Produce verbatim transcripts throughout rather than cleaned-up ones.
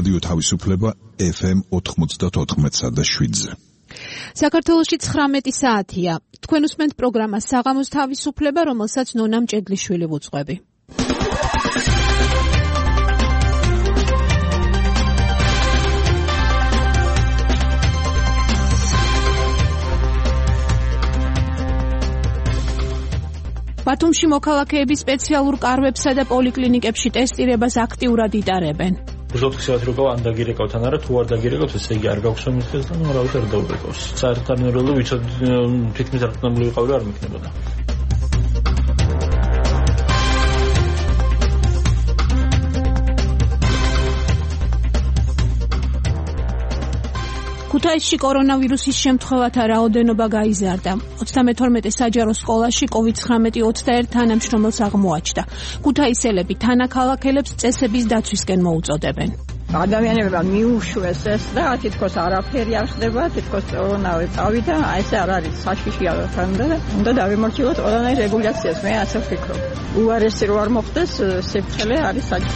რადიო თავისუფლება ეფ ემ ოთხმოცდაოთხ და შვიდზე. საქართველოში ცხრამეტი საათია. თქვენ უსმენთ პროგრამას საღამოს თავისუფლება, რომელსაც ნონა მჭედლიშვილი ვუძღვები. ბათუმში მოქალაქეები სპეციალურ კარვებსა და პოლიკლინიკებში ტესტირებას აქტიურად იტარებენ. უსაფრთხოა როგორ ან დაგირეკავთ ან არა, თუ არ დაგირეკავთ, ესე იგი არ გაქვს მომხდეს და ნუ არავით არ დაურეკავს. საერთაშორისო ვიცოდ თითქმის არწმუნებული ვიყავი, არ მიქნებოდა. ქუთაისში კორონავირუსის შემთხვევათა რაოდენობა გაიზარდა. ოცდამეთორმეტე საჯარო სკოლაში კოვიდ ცხრამეტი ოცდაერთ თანამშრომელს აღმოაჩნდა. ქუთაისელები თანაქალაქელებს წესების დაცვისკენ მოუწოდებენ. ადამიანებმა მიუშვეს ეს და თითქოს არაფერი არ ხდება, თითქოს კორონავი წავიდა, აი ეს არ არის საშიში აღქანდა და უნდა დავიმორჩილოთ ყველანაირ რეგულაციას, მე ასე ვფიქრობ. უარესი რო არ მოხდეს, სიფრთხილე არის საჭირო.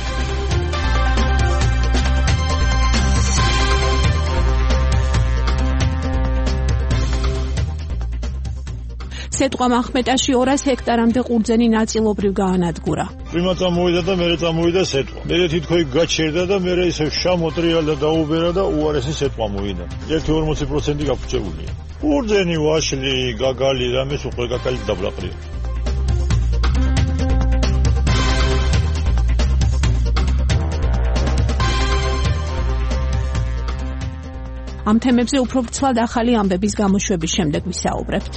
სეტყვა ახმეტაში ორას ჰექტარამდე ყურძენი ნაწილობრივ გაანადგურა. პრიმა წამოვიდა და მერე წამოვიდა სეტყვა. მერე თითქოს გაჩერდა და მერე ისე შამოტრიალდა და დაუბერა და უარესი სეტყვა მოვიდა. ერთი ორმოცი პროცენტი გაფუჭებულია. ყურძენი, ვაშლი, გაგალი, რამეს უკვე გაგალი დაბლაყრია. ამ თემებზე უფრო ვრცლად ახალი ამბების გამოშვების შემდეგ ვისაუბრებთ.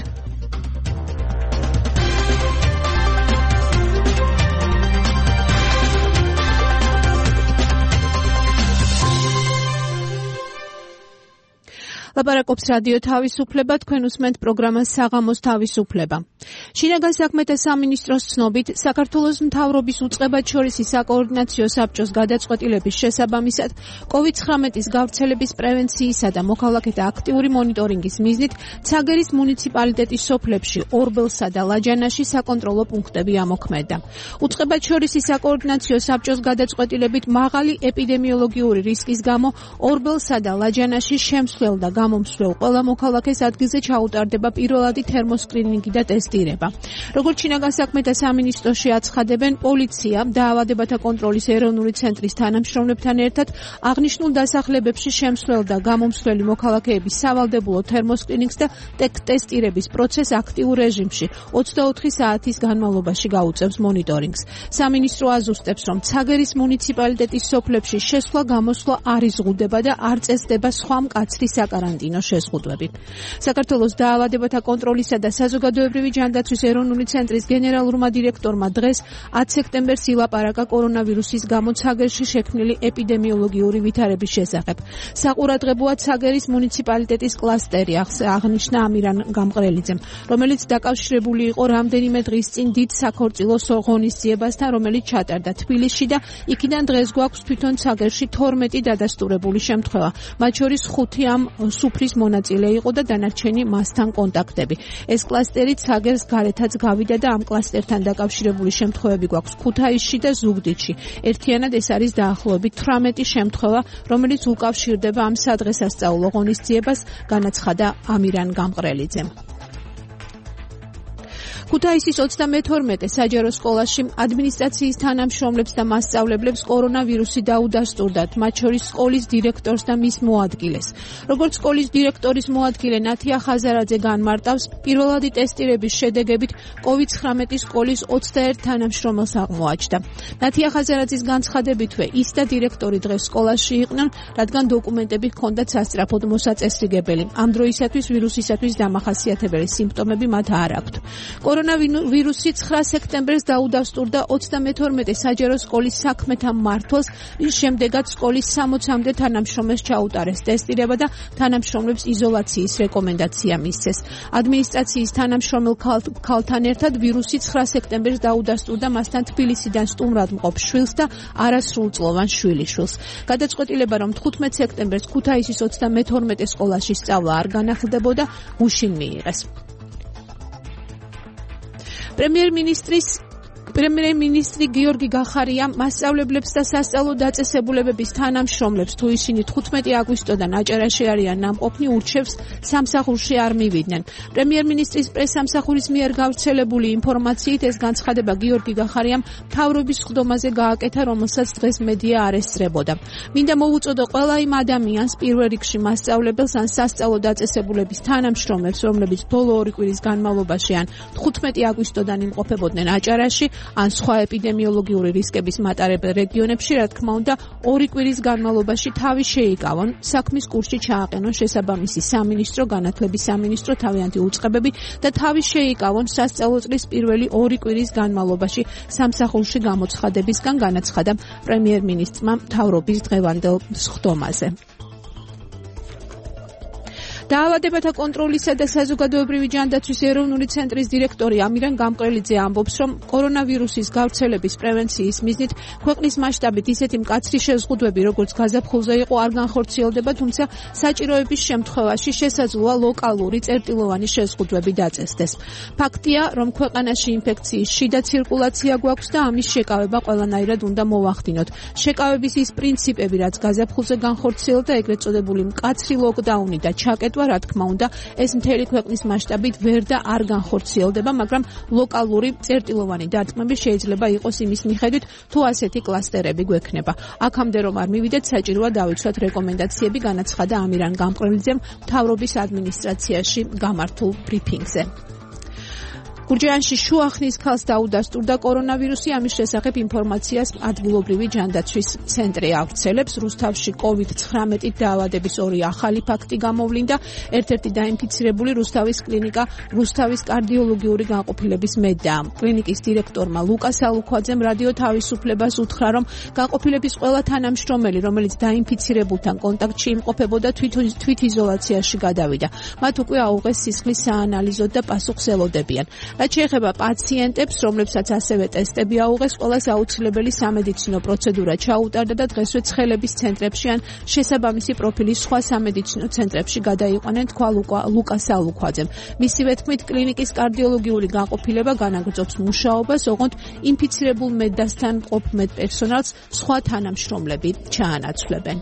ლაპარაკობს რადიო თავისუფლება, თქვენ უსმენთ პროგრამას საღამოს თავისუფლება. შინაგან საქმეთა სამინისტროს ცნობით, საქართველოს მთავრობის უწყებაჩორისი საკოორდინაციო საბჭოს გადაწყვეტილების შესაბამისად, კოვიდ ცხრამეტის გავრცელების პრევენციისა და მოქალაქეთა აქტიური მონიტორინგის მიზნით, ცაგერის მუნიციპალიტეტის სოფლებში, ორბელსა და ლაჯანაში საკონტროლო პუნქტები ამოქმედა. უწყებაჩორისი საკოორდინაციო საბჭოს გადაწყვეტილებით მაღალი ეპიდემიოლოგიური რისკის გამო ორბელსა და ლაჯანაში შემსვლელ და გამომსვლელ ყველა მოქალაქეს ადგილზე ჩაუტარდება პირველადი თერმოსკრინინგი და ტესტირება. როგორც შინაგან საქმეთა სამინისტროში აცხადებენ, პოლიცია დაავადებათა კონტროლის ეროვნული ცენტრის თანამშრომლებთან ერთად აღნიშნულ დასახლებებში შემსვლელ და გამომსვლელი მოქალაქეების სავალდებულო თერმოსკრინინგს და ტესტირების პროცესს აქტიურ რეჟიმში ოცდაოთხი საათის განმავლობაში გაუწევს მონიტორინგს. სამინისტრო აზუსტებს, რომ ცაგერის მუნიციპალიტეტის სოფლებში შესვლა-გამოსვლა არ იზღუდება და არ წესდება სხვა მკაცრი საკარანტინო შეზღუდვები. საქართველოს დაავადებათა კონტროლისა და საზოგადოებრივი ჯანდაცვის ეროვნული ცენტრის გენერალურმა დირექტორმა დღეს ათი სექტემბერს ილაპარაკა კორონავირუსის გამო ცაგერში შექმნილი ეპიდემიოლოგიური ვითარების შესახებ. საყურადღებოა ცაგერის მუნიციპალიტეტის კლასტერი, აღნიშნა ამირან გამყრელიძემ, რომელიც დაკავშირებული იყო რამდენიმე დღის წინ დიდ საქორწილო ღონისძიებასთან, რომელიც ჩატარდა თბილისში და იქიდან დღეს გვაქვს თვითონ ცაგერში თორმეტი დადასტურებული შემთხვევა, მათ შორის ხუთი ამ სუფრის მონაწილე იყო და დანარჩენი მასთან კონტაქტები. ეს კლასტერი ცაგერს გარეთაც გავიდა და ამ კლასტერთან დაკავშირებული შემთხვევები გვაქვს ქუთაისში და ზუგდიდში. ერთიანად ეს არის დაახლოებით თვრამეტი შემთხვევა, რომელიც უკავშირდება ამ სადღესასწაულო ღონისძიებას, განაცხადა ამირან გამყრელიძემ. ქუთაისის ოცდამეთორმეტე საჯარო სკოლაში ადმინისტრაციის თანამშრომლებს და მასწავლებლებს კორონავირუსი დაუდასტურდათ, მათ შორის სკოლის დირექტორს და მის მოადგილეს. როგორც სკოლის დირექტორის მოადგილე ნათია ხაზარაძე განმარტავს, პირველადი ტესტირების შედეგებით კოვიდ ცხრამეტი სკოლის ოცდაერთ თანამშრომელს აღმოაჩნდა. ნათია ხაზარაძის განცხადებითვე ის და დირექტორი დღეს სკოლაში იყვნენ, რადგან დოკუმენტები ჰქონდათ სასწრაფოდ მოსაწესრიგებელი. ამ დროისათვის ვირუსისათვის დამახასიათებელი სიმპტომები მათ არ აქვთ. კორონავირუსი ცხრა სექტემბერს დაუდასტურდა ოცდამეთორმეტე საჯარო სკოლის საქმეთა მმართველს, რის შემდეგაც სკოლის სამოცამდე თანამშრომელს ჩაუტარეს ტესტირება და თანამშრომლებს იზოლაციის რეკომენდაცია მისცეს. ადმინისტრაციის თანამშრომელ ქალთან ერთად ვირუსი ცხრა სექტემბერს დაუდასტურდა მასთან თბილისიდან სტუმრად მყოფ შვილს და არასრულწლოვან შვილიშვილს. გადაწყვეტილება, რომ თხუთმეტ სექტემბერს ქუთაისის ოცდამეთორმეტე სკოლაში სწავლა არ განახლდებოდა, გუშინ მიიღეს. პრემიერ-მინისტრის პრემიერ-მინისტრი გიორგი გახარიამ მასწავლებლებს და სასწავლო დაწესებულებების თანამშრომლებს, თუ ისინი თხუთმეტი აგვისტოდან აჭარაში არიან ნამყოფნი, ურჩევს სამსახურში არ მივიდნენ. პრემიერ-მინისტრის პრესსამსახურის მიერ გავრცელებული ინფორმაციით ეს განცხადება გიორგი გახარიამ მთავრობის სხდომაზე გააკეთა, რომელსაც დღეს მედია არ ესწრებოდა. მინდა მოუწოდო ყველა იმ ადამიანს, პირველ რიგში მასწავლებელს ან სასწავლო დაწესებულების თანამშრომლებს, რომლებიც ბოლო ორი კვირის განმავლობაში ან თხუთმეტი აგვისტოდან იმყოფებოდნენ აჭარაში, ან სხვა ეპიდემიოლოგიური რისკების მატარებელ რეგიონებში, რა თქმა უნდა, ორი კვირის განმავლობაში თავი შეიკავონ, საქმის კურსში ჩააყენონ შესაბამისი სამინისტრო, განათლების სამინისტრო, თავიანთი უწყებები და თავი შეიკავონ სასწავლო წლის პირველი ორი კვირის განმავლობაში სამსახურში გამოცხადებისგან, განაცხადა პრემიერ-მინისტრმა მთავრობის დღევანდელ სხდომაზე. დაავადებათა კონტროლისა და საზოგადოებრივი ჯანდაცვის ეროვნული ცენტრის დირექტორი ამირან გამყრელიძე ამბობს, რომ კორონავირუსის გავრცელების პრევენციის მიზნით ქვეყნის მასშტაბით ისეთი მკაცრი შეზღუდვები, როგორც გაზაფხულზე იყო, არ განხორციელდება, თუმცა საჭიროების შემთხვევაში შესაძლოა ლოკალური წერტილოვანი შეზღუდვები დაწესდეს. ფაქტია, რომ ქვეყანაში ინფექციის შიდა ცირკულაცია გვაქვს და ამის შეკავება ყველანაირად უნდა მოვახდინოთ. შეკავების ის პრინციპები, რაც გაზაფხულზე განხორციელდა, ეგრეთ წოდებული მკაცრი ლოკდაუნი და ჩაკეტვა, რა თქმა უნდა, ეს მთელი ქვეყნის მასშტაბით ვერ და არ განხორციელდება, მაგრამ ლოკალური წერტილოვანი დარტყმები შეიძლება იყოს იმის მიხედვით, თუ ასეთი კლასტერები გვექნება. აქამდე რომ არ მივიდეთ, საჭიროა დავიცვათ რეკომენდაციები, განაცხადა ამირან გამყრელიძემ მთავრობის ადმინისტრაციაში გამართულ ბრიფინგზე. გურჯაანში შუახნის ქალს დაუდასტურდა კორონავირუსი, ამის შესახებ ინფორმაციას ადგილობრივი ჯანდაცვის ცენტრი ავრცელებს. რუსთავში კოვიდ ცხრამეტი დაავადების ორი ახალი ფაქტი გამოვლინდა. ერთ-ერთი დაინფიცირებული რუსთავის კლინიკა რუსთავის კარდიოლოგიური განყოფილების მედაა. კლინიკის დირექტორმა ლუკა სალუქვაძემ რადიო თავისუფლებას უთხრა, რომ განყოფილების ყველა თანამშრომელი, რომელიც დაინფიცირებულთან კონტაქტში იმყოფებოდა, თვითიზოლაციაში გადავიდა. მათ უკვე აუღეს სისხლის საანალიზოდ და პასუხს ელოდებიან. რაც შეეხება პაციენტებს, რომლებსაც ასევე ტესტები აუღეს, ყველას აუცილებელი სამედიცინო პროცედურა ჩაუტარდა და დღესვე ცხელების ცენტრებში ან შესაბამისი პროფილის სხვა სამედიცინო ცენტრებში გადაიყვანენ, თქვა ლუკა სალუქვაძემ. მისივე თქმით, კლინიკის კარდიოლოგიური განყოფილება განაგრძობს მუშაობას, ოღონდ ინფიცირებულ მედდასთან მყოფ მედპერსონალს სხვა თანამშრომლები ჩაანაცვლებენ.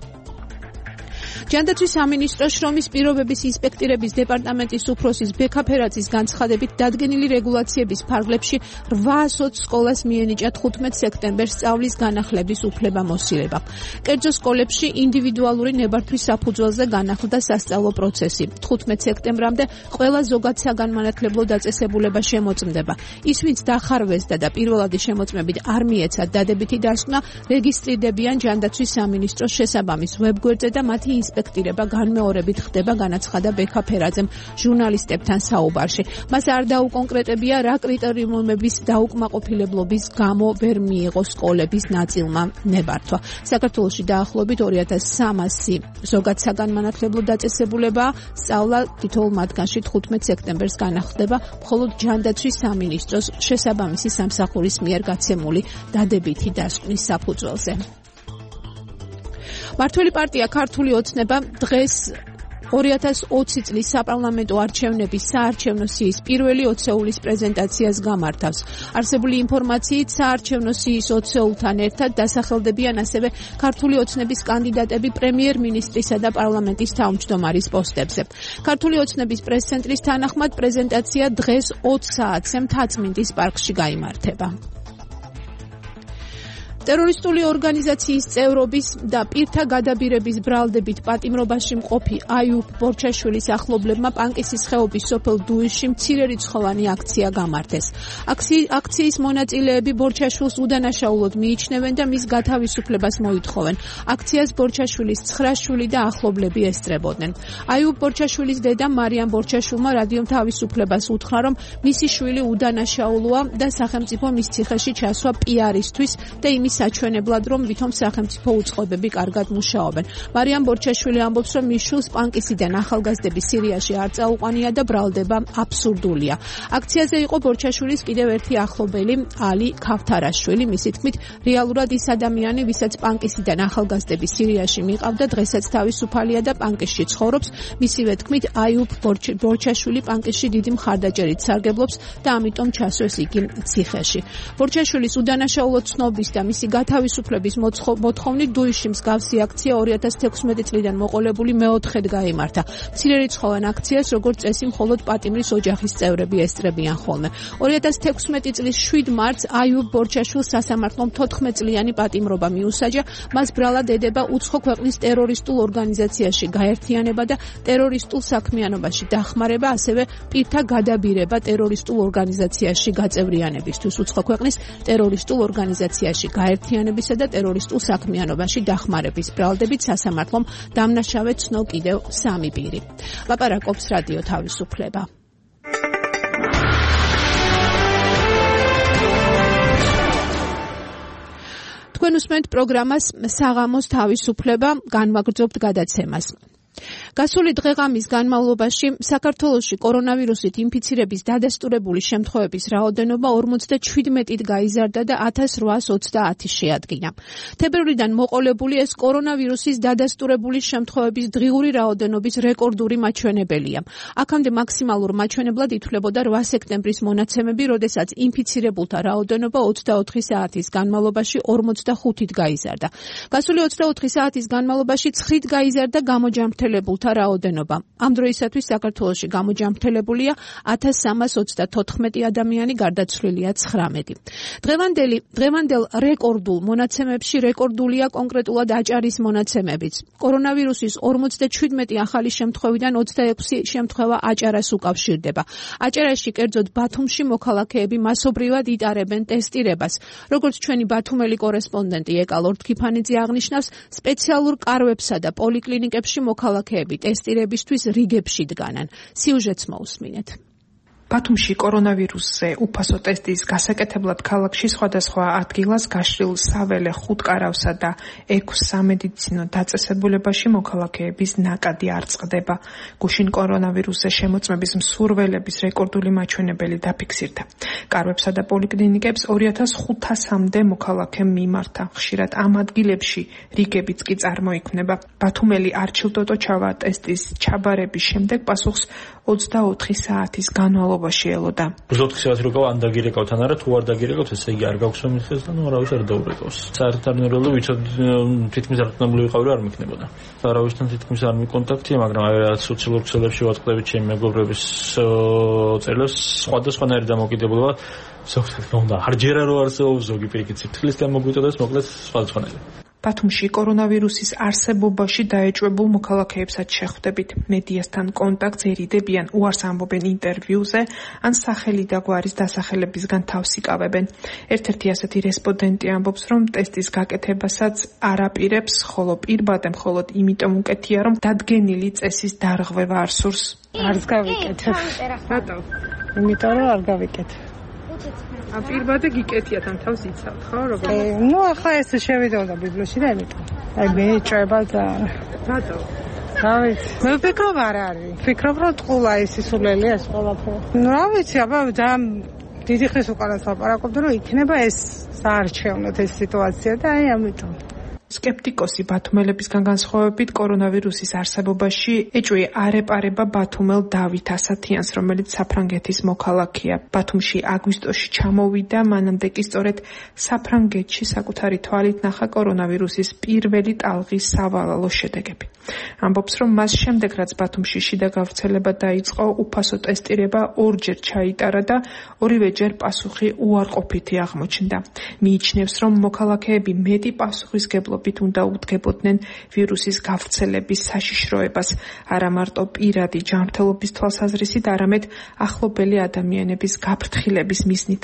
ჯანდაცვის სამინისტრო შრომის პირობების ინსპექტირების დეპარტამენტის უფროსის ბექა ფერაძის განცხადებით დადგენილი რეგულაციების ფარგლებში რვაასოც სკოლას მიენიჭა თხუთმეტ სექტემბერს სწავლის განახლების უფლებამოსილება. კერძო სკოლებში ინდივიდუალური ნებართვის საფუძველზე განახლდა სასწავლო პროცესი. თხუთმეტ სექტემბრამდე ყველა ზოგად საგანმანათლებლო დაწესებულება შემოწმდება. ის, ვინც დახარვესდა და პირველადი შემოწმებით არ მიეცათ დადებითი დასკვნა, რეგისტრირდებიან ჯანდაცვის სამინისტროს შესაბამის ვებგვერდზე და მათი ინსპექტირება განმეორებით ხდება, განაცხადა ბექა ფერაძემ ჟურნალისტებთან საუბარში. მას არ დაუკონკრეტებია, რა კრიტერიუმების დაუკმაყოფილებლობის გამო ვერ მიიღო სკოლების ნაწილმა ნებართვა. საქართველოში დაახლოებით ორი ათას სამასი ზოგად საგანმანათლებლო დაწესებულებაა, სწავლა თითოეულ მათგანში თხუთმეტ სექტემბერს განახლდება, მხოლოდ ჯანდაცვის სამინისტროს შესაბამისი სამსახურის მიერ გაცემული დადებითი დასკვნის საფუძველზე. მართველი პარტია ქართული ოცნება დღეს ორი ათას ოცი წლის საპარლამენტო არჩევნების საარჩევნო სიის პირველი ოცეულის პრეზენტაციას გამართავს. არსებული ინფორმაციით საარჩევნო სიის ოცეულთან ერთად დასახელდებიან ასევე ქართული ოცნების კანდიდატები პრემიერ-მინისტრისა და პარლამენტის თავმჯდომარის პოსტებზე. ქართული ოცნების პრესცენტრის თანახმად პრეზენტაცია დღეს ოც საათზე მთაწმინდის პარკში გაიმართება. ტერორისტული ორგანიზაციის წევრობის და პირთა გადაბირების ბრალდებით პატიმრობაში მყოფი აიუბ ბორჩაშვილის ახლობლებმა პანკისის ხეობის სოფელ დუისში მცირერიცხოვანი აქცია გამართეს. აქციის მონაწილეები ბორჩაშვილს უდანაშაულოდ მიიჩნევენ და მის გათავისუფლებას მოითხოვენ. აქციას ბორჩაშვილის ცხრა შვილი და ახლობლები ესწრებოდნენ. აიუბ ბორჩაშვილის დედა მარიამ ბორჩაშვილმა რადიომ თავისუფლებას უთხრა, რომ მისი შვილი უდანაშაულოა და სახელმწიფო მის ციხეში ჩასვა პიარისთვის და იმის იმის საჩვენებლად, რომ ვითომ სახელმწიფო უწყობები კარგად მუშაობენ. მარიამ ბორჩაშვილი ამბობს, რომ მის შვილს პანკისიდან ახალგაზრდები სირიაში არ წაუყვანია და ბრალდება აბსურდულია. აქციაზე იყო ბორჩაშვილის კიდევ ერთი ახლობელი ალი ქავთარაშვილი. მისი თქმით, რეალურად ის ადამიანი, ვისაც პანკისიდან ახალგაზრდები სირიაში მიყავდა, დღესაც თავისუფალია და პანკისში ცხოვრობს. მისივე თქმით, აიუბ ბორჩაშვილი პანკისში დიდი მხარდაჭერით სარგებლობს და ამიტომ ჩასვეს იგი ციხეში. ბორჩაშვილის უდანაშაულო ცნობის და მისი გათავისუფლების მოთხოვნით დუისში მსგავსი აქცია ორი ათას თექვსმეტი წლიდან მოყოლებული მეოთხედ გაიმართა. მცირერიცხოვან აქციას, როგორც წესი, მხოლოდ პატიმრის ოჯახის წევრები ესწრებიან ხოლმე. ორი ათას თექვსმეტი წლის შვიდ მარტს აიუბ ბორჩაშვილს სასამართლომ თოთხმეტ წლიანი პატიმრობა მიუსაჯა. მას ბრალად ედება უცხო ქვეყნის ტერორისტულ ორგანიზაციაში გაერთიანება და ტერორისტულ საქმიანობაში დახმარება, ასევე პირთა გადაბირება ტერორისტულ ორგანიზაციაში გაწევრიანებისთვის, უცხო ქვეყნის ტერორისტულ ორგანიზაციაში გაერთიანებისა და ტერორისტულ საქმიანობაში დახმარების ბრალდებით სასამართლომ დამნაშავე ცნო კიდევ სამი პირი. ლაპარაკობს რადიო თავისუფლება. თქვენ უსმენთ პროგრამას საღამოს თავისუფლება, განვაგრძობთ გადაცემას. გასული დღეღამის განმავლობაში საქართველოში კორონავირუსით ინფიცირების დადასტურებული შემთხვევების რაოდენობა ორმოცდაჩვიდმეტით გაიზარდა და ათას რვაას ოცდაათი შეადგინა. თებერვლიდან მოყოლებული ეს კორონავირუსის დადასტურებული შემთხვევების დღიური რაოდენობის რეკორდული მაჩვენებელია. აქამდე მაქსიმალურ მაჩვენებლად ითვლებოდა რვა სექტემბრის მონაცემები, როდესაც ინფიცირებულთა რაოდენობა ოცდაოთხი საათის განმავლობაში ორმოცდახუთით გაიზარდა. გასული ოცდაოთხი საათის განმავლობაში ცხრით გაიზარდა გამოჯანმრთელებულთა რაოდენობა. ამ დროისათვის საქართველოში გამოჯანმრთელებულია ათას სამას ოცდათოთხმეტი ადამიანი, გარდაცვლილია ცხრამეტი. დღევანდელი დღევანდელ რეკორდულ მონაცემებში რეკორდულია კონკრეტულად აჭარის მონაცემებიც. კორონავირუსის ორმოცდაჩვიდმეტი ახალი შემთხვევიდან ოცდაექვსი შემთხვევა აჭარას უკავშირდება. აჭარაში, კერძოდ ბათუმში, მოქალაქეები მასობრივად იტარებენ ტესტირებას. როგორც ჩვენი ბათუმელი კორესპონდენტი ეკა ლორთქიფანიძე აღნიშნავს, სპეციალურ კარვებსა და პოლიკლინიკებში მოქალაქეები ტესტირებისთვის რიგებში დგანან. სიუჟეტს მოусმინეთ. ბათუმში კორონავირუსზე უფასო ტესტის გასაკეთებლად ქალაქში სხვადასხვა ადგილას გაშლილ საველე ხუთკარავსა და ექვს სამედიცინო დაწესებულებაში მოქალაქეების ნაკადი არ წყდება. გუშინ კორონავირუსზე შემოწმების მსურველების რეკორდული მაჩვენებელი დაფიქსირდა. კარვებსა და პოლიკლინიკებს ორი ათას ხუთასამდე მოქალაქე მიმართა. ხშირად ამ ადგილებში რიგებიც კი წარმოიქმნება. ბათუმელი არჩილ ტოტოჩავა ტესტის ჩაბარების შემდეგ პასუხს ოცდაოთხი საათის განმავლობაში ელოდა. ოცდაოთხი საათი როგორ ან დაგირეკავთან არა, თუ არ დაგირეკავთ, ესე იგი არ გაქვს მომიხეს და ნუ არავის არ დაურეკავს. საერთაშორისო ვიცოდ თითქმის არწმუნებული ვიყავი, არ მიქნებოდა. არავისთან თითქმის არ მიკონტაქტია, მაგრამ აი რაც სოციალურ ქსელებში ვატყდებით ჩემი მეგობრების წერილებს, სხვადასხვანაირი დამოკიდებულება ზოგადად მომდა. არჯერა რო არსებობს ზოგი პირიქით სიფრთხილის გამოგვიწოდეს, მოკლედ სხვადასხვანაირი. ბათუმში კორონავირუსის არსებობაში დაეჭვებულ მოქალაქეებსაც შეხვდებით. მედიასთან კონტაქტს ერიდებიან, უარს ამბობენ ინტერვიუზე, ან სახელი და გვარის დასახელებისგან თავს იკავებენ. ერთ-ერთი ასეთი რესპონდენტი ამბობს, რომ ტესტის გაკეთებასაც არ აპირებს, ხოლო პირბადე მხოლოდ იმიტომ უკეთია, რომ დადგენილი წესის დარღვევა არ სურს. არც გავიკეთებ. რატო? იმიტომ რომ არ გავიკეთებ. ა პირბადე გიკეთიათ ამ თავს იცავთ, ხო? როგორ? ნუ ახლა ეს შევიდოდა ბიბლიოში და იმიტომ. აი მე ჭრება ძალიან. რატო? რა ვიცი. მე ვფიქრობ არ არის. ვფიქრობ რომ ტყულა ის სულელი ეს ყველაფერი. ნუ რა ვიცი, აბა ძალიან დიდი ხნის უკანაც ლაპარაკობდი რომ იქნება ეს საარჩევნოდ ეს სიტუაცია და აი ამიტომ. სკეპტიკოსი ბათუმელებისგან განსხვავებით კორონავირუსის არსებობაში ეჭვი არ ეპარება ბათუმელ დავით ასათიანს, რომელიც საფრანგეთის მოქალაქეა. ბათუმში აგვისტოში ჩამოვიდა, მანამდე კი სწორედ საფრანგეთში საკუთარი თვალით ნახა კორონავირუსის პირველი ტალღის სავალალო შედეგები. ამბობს, რომ მას შემდეგ, რაც ბათუმში შიდა გავრცელება დაიწყო, უფასო ტესტირება ორჯერ ჩაიტარა და ორივეჯერ პასუხი უარყოფითი აღმოჩნდა. მიიჩნევს, რომ მოქალაქეები მეტი პასუხისგებლობით უნდა უდგებოდნენ ვირუსის გავრცელების საშიშროებას, არა მარტო პირადი ჯანმრთელობის თვალსაზრისით, არამედ ახლობელი ადამიანების გაფრთხილების მიზნითაც.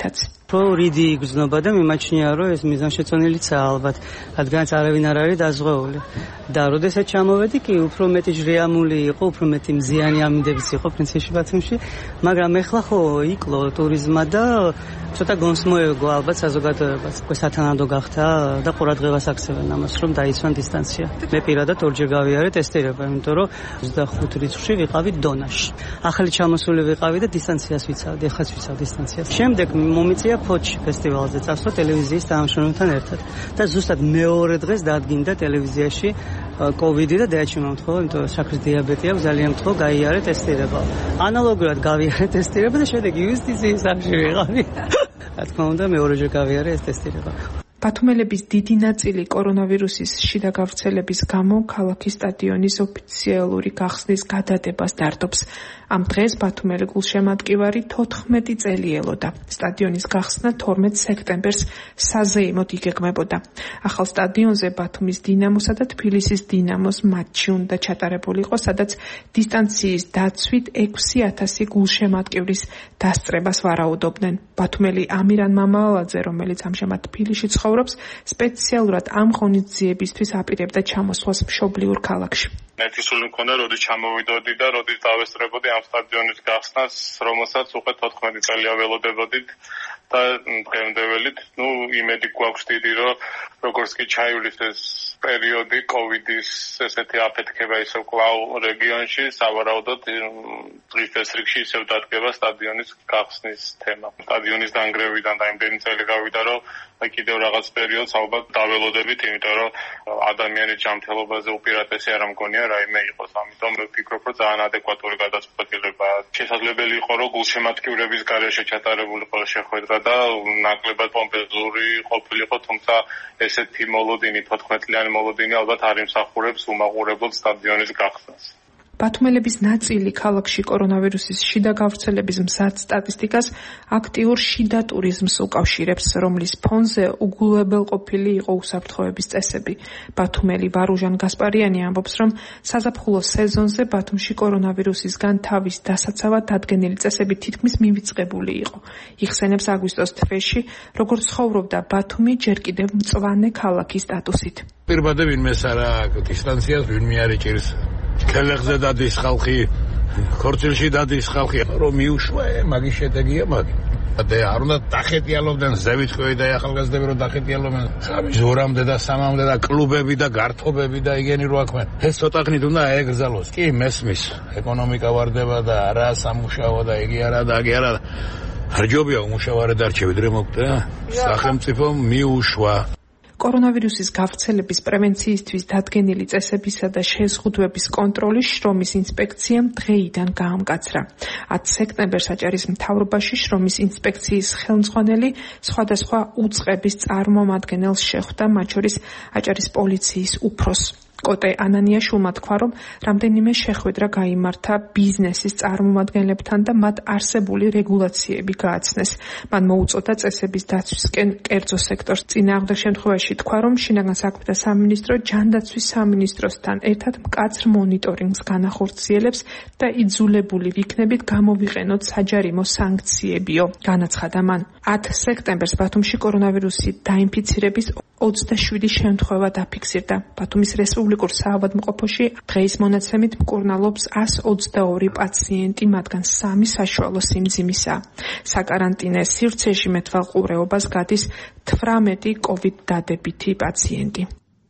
რიდი იგრძნობა და მიმაჩნია რომ ეს მიზანშეწონილიცაა ალბათ, რადგანაც არავინ არ არის დაზღვეული. და როდესაც ჩამოვედი კი უფრო მეტი ჟრიამული იყო, უფრო მეტი მზიანი ამინდების იყო პრინციპში ბათუმში, მაგრამ ეხლა ხო იკლო ტურიზმა და ცოტა გონსმოეგო ალბათ საზოგადოებას. უკვე სათანადო გახდა და ყურადღებას აქცევენ ამას, რომ დაიცვან დისტანცია. მე პირადად ორჯერ გავიარე ტესტირება, იმიტომ რომ ოცდახუთ რიცხვში ვიყავი დონაში. ახალი ჩამოსული ვიყავი და დისტანციას ვიცავდი, ეხლაც ვიცავ დისტანციას. შემდეგ მომიწია ფოჩი ფესტივალზე წასვლა ტელევიზიის თანამშრომელთან ერთად და ზუსტად მეორე დღეს დადგინდა ტელევიზიაში კოვიდი და დაიჭი მომთხოვა, იმიტომ რომ შაქრის დიაბეტი აქვს, ძალიან მთხოვ გაიარე ტესტირება. ანალოგურად გავიარე ტესტირება და შემდეგ იუსტიციის სამში ვიყავი. რა თქმა უნდა, მეორეჯერ გავიარე ეს ტესტირება. ბათუმელების დიდი ნაწილი კორონავირუსის შიდა გავრცელების გამო ქალაქის სტადიონის ოფიციალური გახსნის გადადებას დარდობს. ამ დღეს ბათუმელი გულშემატკივარი თოთხმეტი წელი ელოდა. სტადიონის გახსნა თორმეტ სექტემბერს საზეიმოდ იგეგმებოდა. ახალ სტადიონზე ბათუმის დინამოსა და თბილისის დინამოს მატჩი უნდა ჩატარებულიყო, სადაც დისტანციის დაცვით ექვსი ათასი გულშემატკივრის დასწრებას ვარაუდობდნენ. ბათუმელი ამირან მამაალაძე, რომელიც ამჟამად თბილისში ცხოვრობს, სპეციალურად ამ ღონისძიებისთვის აპირებდა ჩამოსვლას მშობლიურ ქალაქში. ნეთისული მქონდა, როდის ჩამოვიდოდი და როდის დავესწრებოდი ამ სტადიონის გახსნას, რომელსაც უკვე თოთხმეტი წელია ველოდებოდით და დღემდეველით, ну, იმედი გვაქვს დიდი, რომ როგორც კი ჩაივლის ეს პერიოდი კოვიდის ესეთი აფეთქება ისევ კვლავ რეგიონში, სავარაუდოდ დღის ეს რიგში ისევ დადგება სტადიონის გახსნის თემა. სტადიონის დანგრევიდან და იმდენი წელი გავიდა, რომ კიდევ რაღაც პერიოდს ალბათ დაველოდებით, იმიტომ რომ ადამიანის ჯანმრთელობაზე უპირატესი არ მგონია რაიმე იყოს. ამიტომ ვფიქრობ, რომ ძალიან ადეკვატური გადაწყვეტილებაა. შესაძლებელი იყო, რომ გულშემატკივრების გარეშე ჩატარებულიყო შეხვედრა და ნაკლებად პომპეზური ყოფილიყო, თუმცა ესეთი მოლოდინი, თოთხმეტლიანი მოლოდინი ალბათ არ იმსახურებს უმაღურებელ სტადიონის გახსნას. ბათუმელების ნაწილი ქალაქში კორონავირუსის შიდა გავრცელების მზარდ სტატისტიკას აქტიურ შიდა ტურიზმს უკავშირებს, რომლის ფონზე უგულებელყოფილი იყო უსაფრთხოების წესები. ბათუმელი ვარუჟან გასპარიანი ამბობს, რომ საზაფხულო სეზონზე ბათუმში კორონავირუსისგან თავის დასაცავად დადგენილი წესები თითქმის მივიწყებული იყო. იხსენებს აგვისტოს თვეში, როგორც ცხოვრობდა ბათუმი ჯერ კიდევ მწვანე ქალაქის სტატუსით. პირბადე ვინმეს არა აქვს დისტანციას, ვინმე არ იჭირს. ქელეხზე დადის ხალხი, ქორწილში დადის ხალხი, რომ მიუშვა, მაგის შედეგია მაგი. და არ უნდა დახეტიალობდნენ ზევითქვევი და ახალგაზრდები რომ დახეტიალობდნენ ხამის ორამდე და სამამდე და კლუბები და გართობები და იგენი რო აქვენ. ეს ცოტა ხნით უნდა აეგრძალოს. კი, მესმის, ეკონომიკა ვარდება და რა სამუშაო და იგი არა და აგი არა. რჯობია უმუშავარე დარჩე ვიდრე მოკვდა. სახელმწიფო მიუშვა. კორონავირუსის გავრცელების პრევენციისთვის დადგენილი წესებისა და შეზღუდვების კონტროლის შრომის ინსპექციამ დღეიდან გაამკაცრა. ათი სექტემბერს აჭარის მთავრობაში შრომის ინსპექციის ხელმძღვანელი სხვადასხვა უწყების წარმომადგენელს შეხვდა, მათ შორის აჭარის პოლიციის უფროსს. კოტე ანანიაშვილმა თქვა, რომ რამდენიმე შეხვედრა გაიმართა ბიზნესის წარმომადგენლებთან და მათ არსებული რეგულაციები გააცნეს. მან მოუწოდა წესების დაცვისკენ კერძო სექტორს. წინააღმდეგ შემთხვევაში თქვა, რომ შინაგან საქმეთა სამინისტრო ჯანდაცვის სამინისტროსთან ერთად მკაცრ მონიტორინგს განახორციელებს და იძულებული ვიქნებით გამოვიყენოთ საჯარიმო სანქციებიო. განაცხადა მან. ათი სექტემბერს ბათუმში კორონავირუსი დაინფიცირების ოცდაშვიდი შემთხვევა დაფიქსირდა. ბათუმის რესპუბლიკურ საავადმყოფოში დღეის მონაცემით მკურნალობს ასი ოცდაორი პაციენტი, მათგან სამი საშუალო სიმძიმისაა. საკარანტინე სივრცეში მეთვალყურეობას გადის თვრამეტი კოვიდ დადებითი პაციენტი.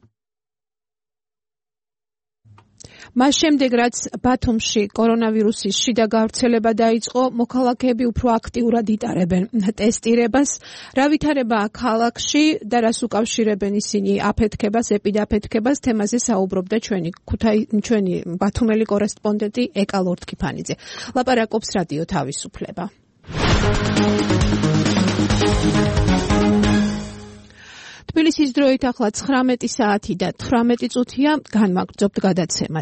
მას შემდეგ, რაც ბათუმში კორონავირუსის შიდა გავრცელება დაიწყო, მოქალაქეები უფრო აქტიურად იტარებენ ტესტირებას. რა ვითარებაა ქალაქში და რას უკავშირებენ ისინი აფეთქებას, ეპიდაფეთქებას, თემაზე საუბრობდა ჩვენი ჩვენი ბათუმელი კორესპონდენტი ეკა ლორთქიფანიძე. ლაპარაკობს რადიო თავისუფლება. თბილისის დროით ახლა ცხრამეტი საათი და თვრამეტი წუთია, განმაგრძობთ გადაცემას.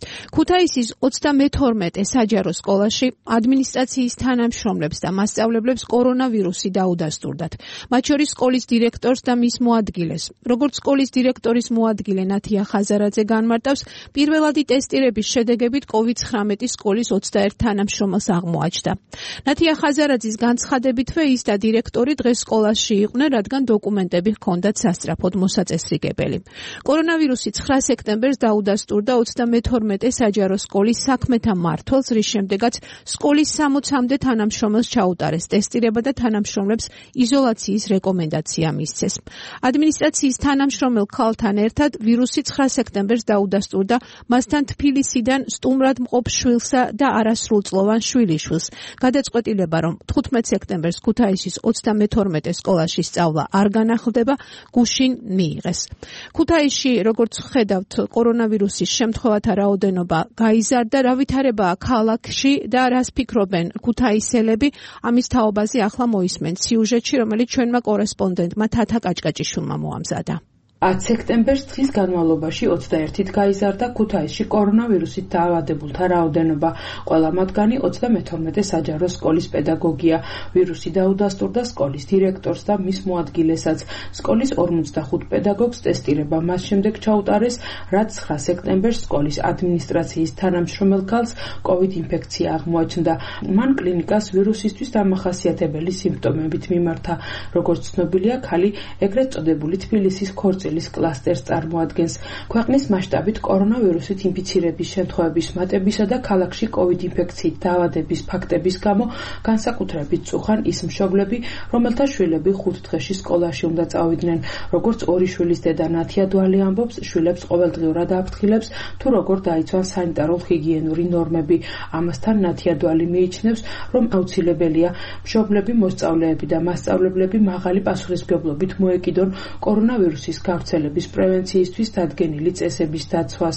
ქუთაისის ოცდამეთორმეტე საჯარო სკოლაში ადმინისტრაციის თანამშრომლებს და მასწავლებლებს კორონავირუსი დაუდასტურდათ. მათ შორის სკოლის დირექტორს და მის მოადგილეს. როგორც სკოლის დირექტორის მოადგილე ნათია ხაზარაძე განმარტავს, პირველადი ტესტირების შედეგებით კოვიდ ცხრამეტი სკოლის ოცდაერთ თანამშრომელს აღმოაჩნდა. ნათია ხაზარაძის განცხადებითვე ის და დირექტორი დღეს სკოლაში იყვნენ, რადგან დოკუმენტები ჰქონდათ სასწრაფოდ მოსაწესრიგებელი. კორონავირუსი ცხრა სექტემბერს დაუდასტურდა ოცდამეთორმეტე საჯარო სკოლის საქმეთა მმართველს, რის შემდეგაც სკოლის სამოცამდე თანამშრომელს ჩაუტარეს ტესტირება და თანამშრომლებს იზოლაციის რეკომენდაცია მისცეს. ადმინისტრაციის თანამშრომელ ქალთან ერთად ვირუსი ცხრა სექტემბერს დაუდასტურდა მასთან თბილისიდან სტუმრად მყოფ შვილსა და არასრულწლოვან შვილიშვილს. გადაწყვეტილება, რომ თხუთმეტ სექტემბერს ქუთაისის ოცდამეთორმეტე სკოლაში სწავლა არ განახლდება, გუშინ მიიღეს. ქუთაისში, როგორც ხედავთ, კორონავირუსის შემთხვევათა რაოდენობა გაიზარდა, რა ვითარებაა ქალაქში და რას ფიქრობენ ქუთაისელები, ამის თაობაზე ახლა მოისმენთ სიუჟეტში, რომელიც ჩვენმა კორესპონდენტმა თათა კაჭკაჭიშვილმა მოამზადა. ათი სექტემბერს დღის განმავლობაში ოცდაერთით გაიზარდა ქუთაისში კორონავირუსით დაავადებულთა რაოდენობა. ყველა მათგანი ოცდამეთორმეტე საჯარო სკოლის პედაგოგია. ვირუსი დაუდასტურდა სკოლის დირექტორს და მის მოადგილესაც. სკოლის ორმოცდახუთ პედაგოგს ტესტირება მას შემდეგ ჩაუტარეს, რაც ცხრა სექტემბერს სკოლის ადმინისტრაციის თანამშრომელ ქალს კოვიდ ინფექცია აღმოაჩნდა. მან კლინიკას ვირუსისთვის დამახასიათებელი სიმპტომებით მიმართა. როგორც ცნობილია, ქალი ეგრეთ წოდებული თბილისის ქორწილის კლასტერს წარმოადგენს. ქვეყნის მასშტაბით კორონავირუსით ინფიცირების შემთხვევების მატებისა და ქალაქში კოვიდ ინფექციით დაავადების ფაქტების გამო განსაკუთრებით წუხან ის მშობლები, რომელთა შვილები ხუთ დღეში სკოლაში უნდა წავიდნენ. როგორც ორი შვილის დედა ნათია დვალი ამბობს, შვილებს ყოველდღიურად აფრთხილებს თუ როგორ დაიცვან სანიტარულ-ჰიგიენური ნორმები. ამასთან ნათია დვალი მიიჩნევს, რომ აუცილებელია მშობლები, მოსწავლეები და მასწავლებლები მაღალი პასუხისმგებლობით მოეკიდონ კორონავირუსის გავრცელების პრევენციისთვის დადგენილი წესების დაცვას.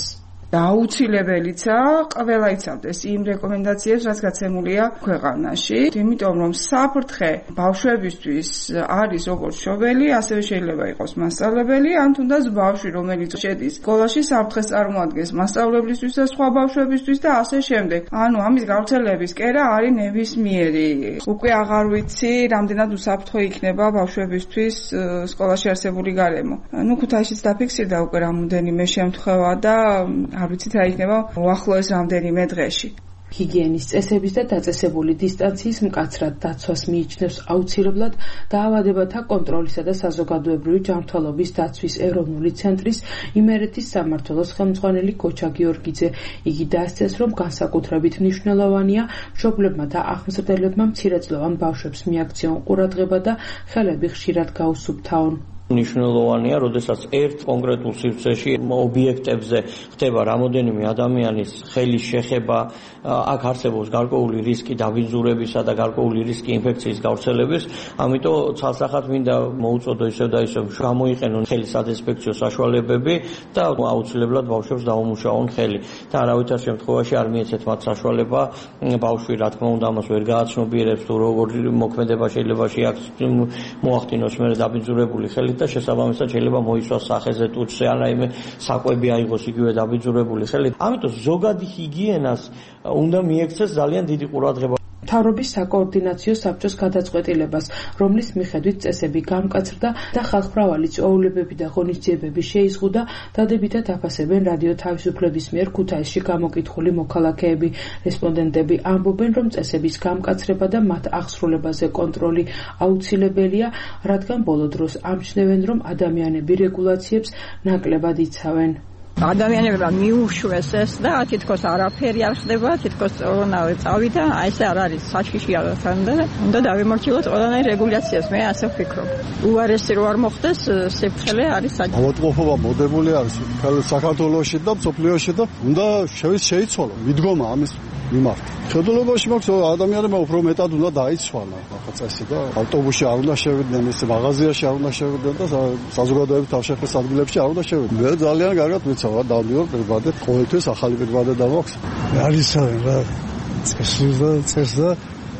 აუცილებელია ყველა იცავდეს იმ რეკომენდაციებს, რაც გაცემულია ქვეყანაში, იმიტომ რომ საფრთხე ბავშვებისთვის არის როგორც მშობელი, ასევე შეიძლება იყოს მასწავლებელი, ან თუნდაც ბავშვი, რომელიც შედის სკოლაში, საფრთხეს წარმოადგენს მასწავლებლისთვის და სხვა ბავშვებისთვის და ასე შემდეგ. ანუ ამის გავრცელების კერა არის ნებისმიერი. უკვე აღარ ვიცი, რამდენად უსაფრთხო იქნება ბავშვებისთვის სკოლაში არსებული გარემო. ნუ ქუთაისშიც დაფიქსირდა უკვე რამოდენიმე შემთხვევა და არ ვიცით რა იქნება უახლოეს რამდენიმე დღეში. ჰიგიენის წესების და დაწესებული დისტანციის მკაცრად დაცვას მიიჩნევს აუცილებლად დაავადებათა კონტროლისა და საზოგადოებრივი ჯანმრთელობის დაცვის ეროვნული ცენტრის იმერეთის სამმართველოს ხელმძღვანელი გოჩა გიორგიძე. იგი დასწეს, რომ განსაკუთრებით მნიშვნელოვანია მშობლებმა და აღმზრდელებმა მცირეწლოვან ბავშვებს მიაქციონ ყურადღება და ხელები ხშირად გაუსუფთავონ. მნიშვნელოვანია, როდესაც ერთ კონკრეტულ სივრცეში ობიექტებზე ხდება რამოდენიმე ადამიანის ხელის შეხება, აქ არსებობს გარკვეული რისკი დაბინძურებისა და გარკვეული რისკი ინფექციის გავრცელების, ამიტომ ცალსახად მინდა მოუწოდო ისევ და ისევ გამოიყენონ ხელის სადეზინფექციო საშუალებები და აუცილებლად ბავშვებს დაუმუშაონ ხელი. და არავითარ შემთხვევაში არ მიეცეთ მათ საშუალება ბავშვი, რა თქმა უნდა, ამას ვერ გააცნობიერებს თუ როგორი მოქმედება შეიძლება შეაქს მოახდინოს მერე დაბინძურებული ხელი და შესაბამისად შეიძლება მოისვას სახეზე ტუჩზე ან რაიმე საკვები აიღოს იგივე დაბინძურებული ხელი. ამიტომ ზოგადი ჰიგიენას უნდა მიექცეს ძალიან დიდი ყურადღება. მთავრობის საკოორდინაციო საბჭოს გადაწყვეტილებას, რომლის მიხედვით წესები გამკაცრდა და ხალხმრავალი წვეულებები და ღონისძიებები შეიზღუდა, დადებითად აფასებენ რადიო თავისუფლების მიერ ქუთაისში გამოკითხული მოქალაქეები. რესპონდენტები ამბობენ, რომ წესების გამკაცრება და მათ აღსრულებაზე კონტროლი აუცილებელია, რადგან ბოლო დროს ამჩნევენ, რომ ადამიანები რეგულაციებს ნაკლებად იცავენ. ადამიანებმა მიუშვეს ეს და თითქოს არაფერი არ ხდება, თითქოს ყველანაირ წავიდა, აი ესე არ არის საშიშიართან და უნდა დავიმორჩილოთ ყველანაირ რეგულაციას, მე ასე ვფიქრობ. უარესი რო არ მოხდეს, სიფრთხილე არის საჭირო. ავადმყოფობა მოდებული არის საქართველოში და მსოფლიოში და უნდა შეიცვალო, მიდგომა ამის მიმართ. შეძლებაში მაქვს ადამიანებმა უფრო მეტად უნდა დაიცვალა ახლა წესი და ავტობუსში არ უნდა შევიდნენ, ეს მაღაზიაში არ უნდა შევიდნენ და საზოგადოებრივ თავშეყრის ადგილებში არ უნდა შევიდნენ. მე ძალიან კარგად ვიცავ, დავდივარ პირბადეთ, ყოველთვის ახალი პირბადე დავაქვს. არის რა წესი და წესი და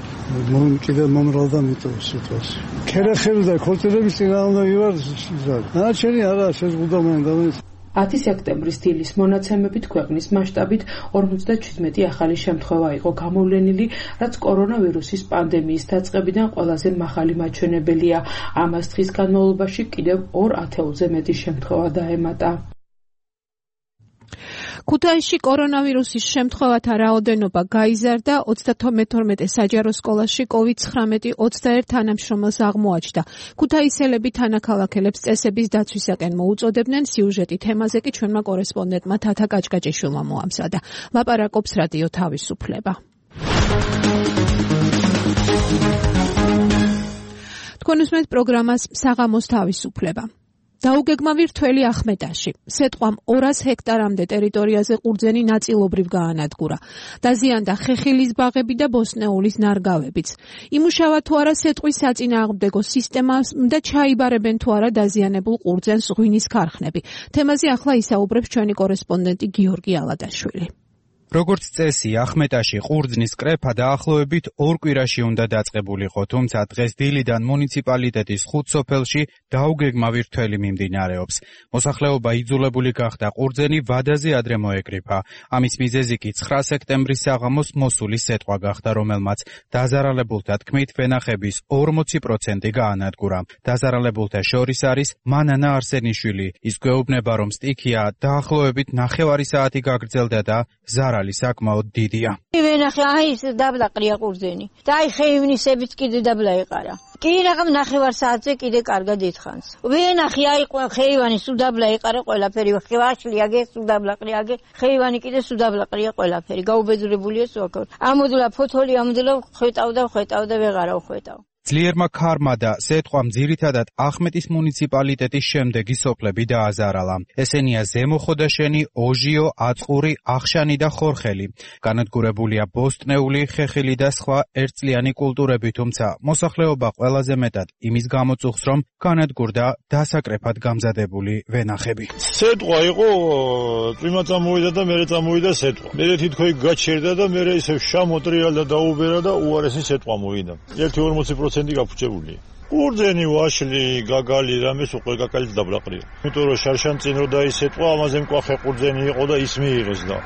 მომ კიდე მომრალდა მიტოვ სიტყვაში. ქერახები და ქორწილების წინააღმდეგ ვარ. ნაჩვენი არა შეზღუდა მან და ათი სექტემბრის დილის მონაცემებით ქვეყნის მასშტაბით ორმოცდაჩვიდმეტი ახალი შემთხვევა იყო გამოვლენილი, რაც კორონავირუსის პანდემიის დაწყებიდან ყველაზე მაღალი მაჩვენებელია. ამას დღის განმავლობაში კიდევ ორ ათეულზე მეტი შემთხვევა დაემატა. ქუთაისში კორონავირუსის შემთხვევათა რაოდენობა გაიზარდა, ოცდათორმეტ საჯარო სკოლაში კოვიდ ცხრამეტი ოცდაერთ თანამშრომელს აღმოაჩნდა. ქუთაისელები თანაქალაქელებს წესების დაცვისაკენ მოუწოდებდნენ. სიუჟეტი თემაზე კი ჩვენმა კორესპონდენტმა თათა კაჭკაჭიშვილმა მოამზადა. ლაპარაკობს რადიო თავისუფლება. თქვენ უსმენთ პროგრამას საღამოს თავისუფლება. დაუგეგმავი რთველი ახმეტაში. სეტყვამ ორას ჰექტარამდე ტერიტორიაზე ყურძენი ნაწილობრივ გაანადგურა. დაზიანდა ხეხილის ბაღები და ბოსტნეულის ნარგავებიც. იმუშავა თუ არა სეტყვის საწინააღმდეგო სისტემა და ჩაიბარებენ თუ არა დაზიანებულ ყურძენს ღვინის ქარხნები. თემაზე ახლა ისაუბრებს ჩვენი კორესპონდენტი გიორგი ალადაშვილი. როგორც წესი, ახმეტაში ყურძნის კრეფა დაახლოებით ორ კვირაში უნდა დაწყებულიყო, თუმცა დღეს დილიდან მუნიციპალიტეტის ხუთ სოფელში დაუგეგმავი რთველი მიმდინარეობს. მოსახლეობა იძულებული გახდა ყურძენი ვადაზე ადრე მოეკრიფა. ამის მიზეზი კი ცხრა სექტემბრის საღამოს მოსული სეტყვა გახდა, რომელმაც დაზარალებულთა თქმით ვენახების ორმოცი პროცენტი გაანადგურა. დაზარალებულთა შორის არის მანანა არსენიშვილი. ის გვეუბნება, რომ სტიქია დაახლოებით ნახევარი საათი გაგრძელდა და ზარალი საკმაოდ დიდია. ვენახე აი ეს დაბლაყრია ყურძენი. და აი ხეივნისებით კიდე დაბლა ეყარა. კი რაღაც ნახევარ საათზე კიდე კარგად ეთხანს. ვენახე აი ხეივანი სუდაბლა ეყარა ყველაფერი. ვაშლია გე სუდაბლაყრი აგე. ხეივანი კიდე სუდაბლაყრია ყველაფერი. გაუბედურებულია სოქო. ამოდულა ფოთოლი ამოდულა ხვეტავდა ხვეტავდა ვეღარა ხვეტავ. ძლიერმა ქარმა და სეტყვამ ძირითადად ახმეტის მუნიციპალიტეტის შემდეგი სოფლები დააზარალა. ესენია ზემო ხოდაშენი, ოჟიო, აწყური, ახშანი და ხორხელი. განადგურებულია ბოსტნეული, ხეხილი და სხვა ერთწლიანი კულტურები, თუმცა მოსახლეობა ყველაზე მეტად იმის გამოწუხს, რომ განადგურდა დასაკრეფად გამზადებული ვენახები. სეტყვა იყო, წვიმა წამოვიდა და მერე წამოვიდა სეტყვა. მერე თითქოს გაჩერდა და მერე ისე შამოტრიალდა დაუბერა და უარესი სეტყვა მოვიდა. ერთი ორმოცი პროცენტი გაფუჭებულია. ყურძენი, ვაშლი, გაგალი, რამეს უკვე გაგალიც დაბლაყრია. იმიტომ რომ შარშან წინ რო დაისეტყვა, ამაზე მკვახე ყურძენი იყო და ის მიიღეს და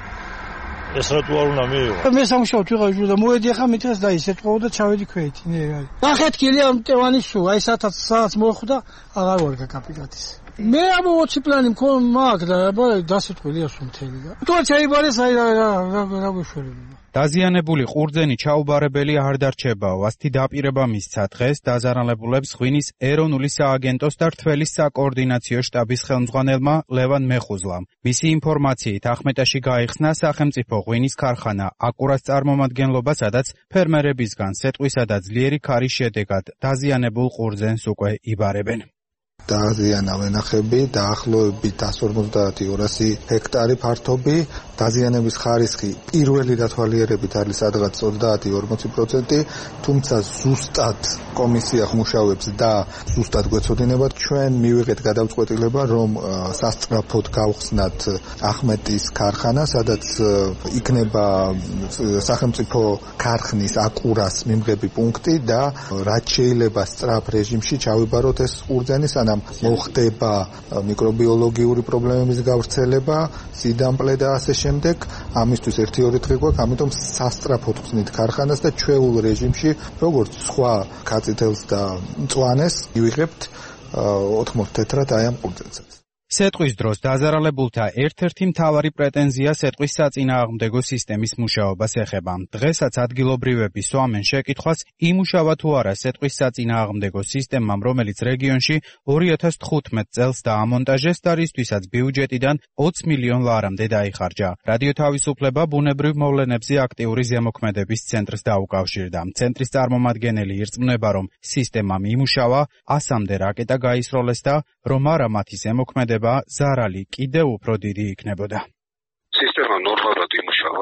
ეს რატო არ უნდა მიიღო? მე სამშობლოდ ვიყავი და მოვედი ახლა მითხეს დაისეტყვა და ჩავედი ქვეითი. ნე არის. ნახეთქილი ამ მტევანი სულ, აი საათაც საათს მოხვდა, აღარ ვარ გაკაპიკატის. მე ამ ოცი პლანი მქონდა მაგ და დასეტყვილია სულ მთელი და. თუ ჩაიბარეს აი რა რა რა გუშველება. დაზიანებული ყურძენი ჩაუბარებელი არ დარჩებაო. ასეთი დაპირება მისცა დღეს დაზარალებულებს ღვინის ეროვნული სააგენტოს და რთველის საკოორდინაციო შტაბის ხელმძღვანელმა ლევან მეხუზლამ. მისი ინფორმაციით ახმეტაში გაიხსნა სახელმწიფო ღვინის ქარხანა აკურას წარმომადგენლობა, სადაც ფერმერებისგან სეტყვისა და ძლიერი ქარის შედეგად დაზიანებულ ყურძენს უკვე იბარებენ. დაზიანა ვენახები დაახლოებით εκατს ორმოცდაათი ორასი ჰექტარი ფართობი. დაზიანების ხარისხი პირველი დათვალიერებით არის სადღაც ოცდაათი ორმოცი პროცენტი, თუმცა ზუსტად კომისია ხმუშავებს და ზუსტად გვეცოდინებათ. ჩვენ მივიღეთ გადაწყვეტილება, რომ სასწრაფოდ გავხსნათ ახმეტის ქარხანა, სადაც იქნება სახელმწიფო ქარხნის აკურას მიმღები პუნქტი და რაც შეიძლება სწრაფ რეჟიმში ჩავიბაროთ ეს ყურძენი, სანამ მოხდება მიკრობიოლოგიური პრობლემების გავრცელება, სიდამპლე და ასე შემდეგ. ამისთვის ერთი ორი დღე გვაქვს, ამიტომ სასწრაფოდ ხსნით ქარხანას და ჩვეულ რეჟიმში, როგორც სხვა კაწითელს და მწვანეს, მივიღებთ ოთხმოცდ თეთრად აი ამ ყურძენს. სეტყვის დროს დაზარალებულთა ერთ-ერთი მთავარი პრეტენზია სეტყვის საწინააღმდეგო სისტემის მუშაობას ეხება. დღესაც ადგილობრივები სვამენ შეკითხვას, იმუშავა თუ არა სეტყვის საწინააღმდეგო სისტემამ, რომელიც რეგიონში ორი ათას თხუთმეტ წელს დაამონტაჟეს და რისთვისაც ბიუჯეტიდან ოცი მილიონ ლარამდე დაიხარჯა. რადიო თავისუფლება ბუნებრივ მოვლენებზე აქტიური ზემოქმედების ცენტრს დაუკავშირდა. ცენტრის წარმომადგენელი ირწმუნება, რომ სისტემამ იმუშავა, ასამდე რაკეტა გაისროლეს და რომ არა მათი ზემოქმედება ზარალი კიდევ უფრო დიდი იქნებოდა. სისტემა ნორმალურად იმუშავა,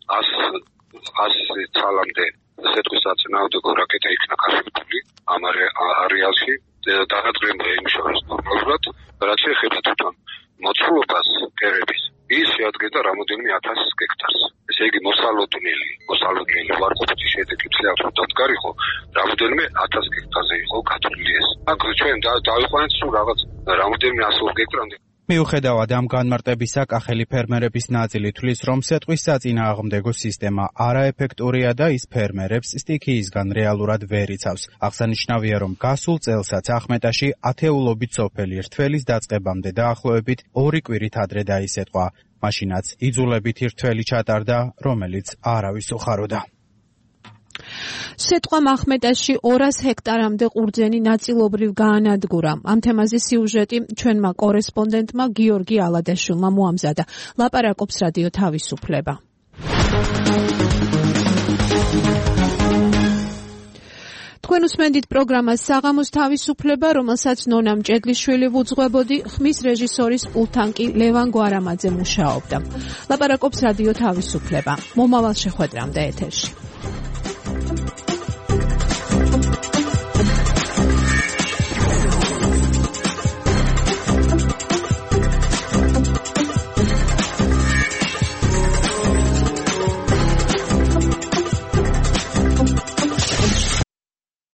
ასი წლამდე სეტყვის საწინააღმდეგო რაკეტა იქნა გაშენებული ამ არეალში და დანადგრება იმუშავებს ნორმალურად, რაც ეხება თვითონ მოცულობას კერების. ის შეადგენდა რამოდენიმე ათას ჰექტარს. ესე იგი მოსალოდნელი, მოსალოდნელი ვარყოფითი შედეგებში აქვს დამდგარიყო, რამოდენიმე ათას ჰექტარზე იყო გათვლილი ეს. აქ ჩვენ დავიყვანეთ სულ რაღაც რამოდენიმე ასეულ ჰექტარამდე. მიუხედავად ამ განმარტებისა, კახელი ფერმერების ნაწილი თვლის, რომ სეტყვის საწინააღმდეგო სისტემა არაეფექტურია და ის ფერმერებს სტიქიისგან რეალურად ვერ იცავს. აღსანიშნავია, რომ გასულ წელსაც ახმეტაში ათეულობით სოფელი რთველის დაწყებამდე დაახლოებით ორი კვირით ადრე დაისეტყვა. მაშინაც იძულებითი რთველი ჩატარდა, რომელიც არავის უხაროდა. სეტყვამ ახმეტაში ორას ჰექტარამდე ყურძენი ნაწილობრივ გაანადგურა. ამ თემაზე სიუჟეტი ჩვენმა კორესპონდენტმა გიორგი ალადაშვილმა მოამზადა. ლაპარაკობს რადიო თავისუფლება. თქვენ უსმენთ პროგრამას საღამოს თავისუფლება, რომელსაც ნონა მჭედლიშვილი ვუძღვებოდი, ხმის რეჟისორის პულტთან კი ლევან გვარამაძე მუშაობდა. ლაპარაკობს რადიო თავისუფლება. მომავალ შეხვედრამდე ეთერში.